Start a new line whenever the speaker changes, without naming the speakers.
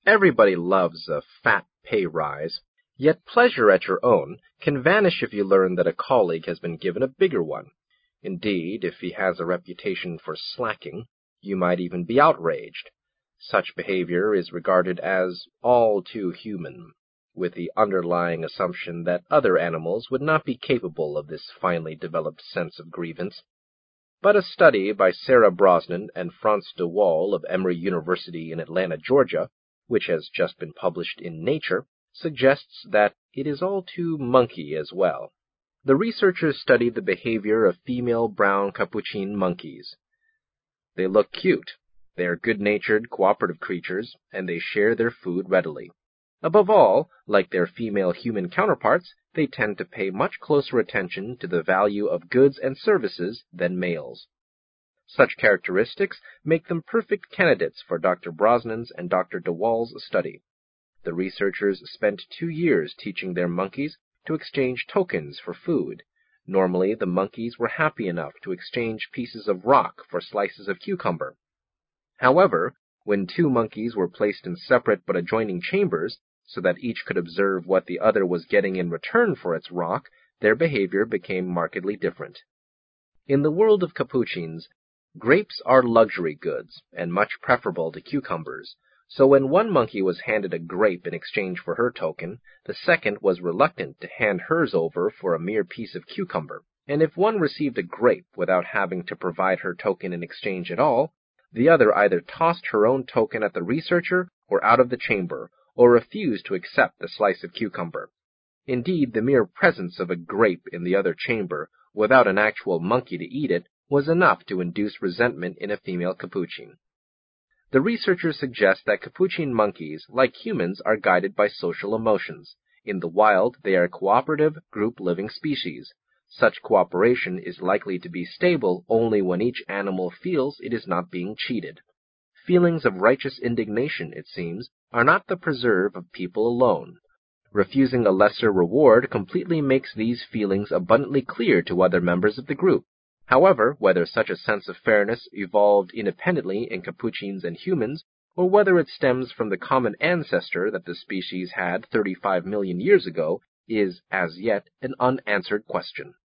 Everybody loves a fat pay rise, yet pleasure at your own can vanish if you learn that a colleague has been given a bigger one. Indeed, if he has a reputation for slacking, you might even be outraged. Such behavior is regarded as all too human, with the underlying assumption that other animals would not be capable of this finely developed sense of grievance. But a study by Sarah Brosnan and Franz de Waal of Emory University in Atlanta, Georgia, which has just been published in Nature, suggests that it is all too monkey as well. The researchers studied the behavior of female brown capuchin monkeys. They look cute. They are good-natured, cooperative creatures, and they share their food readily. Above all, like their female human counterparts, they tend to pay much closer attention to the value of goods and services than males. Such characteristics make them perfect candidates for Dr. Brosnan's and Dr. de Waal's study. The researchers spent 2 years teaching their monkeys to exchange tokens for food. Normally, the monkeys were happy enough to exchange pieces of rock for slices of cucumber. However, when 2 monkeys were placed in separate but adjoining chambers, so that each could observe what the other was getting in return for its rock, their behavior became markedly different. In the world of capuchins, grapes are luxury goods and much preferable to cucumbers, so when one monkey was handed a grape in exchange for her token, the second was reluctant to hand hers over for a mere piece of cucumber, and if one received a grape without having to provide her token in exchange at all, the other either tossed her own token at the researcher or out of the chamber, or refused to accept the slice of cucumber. Indeed, the mere presence of a grape in the other chamber, without an actual monkey to eat it, was enough to induce resentment in a female capuchin. The researchers suggest that capuchin monkeys, like humans, are guided by social emotions. In the wild, they are a cooperative, group-living species. Such cooperation is likely to be stable only when each animal feels it is not being cheated. Feelings of righteous indignation, it seems, are not the preserve of people alone. Refusing a lesser reward completely makes these feelings abundantly clear to other members of the group. However, whether such a sense of fairness evolved independently in capuchins and humans, or whether it stems from the common ancestor that the species had 35 million years ago, is, as yet, an unanswered question.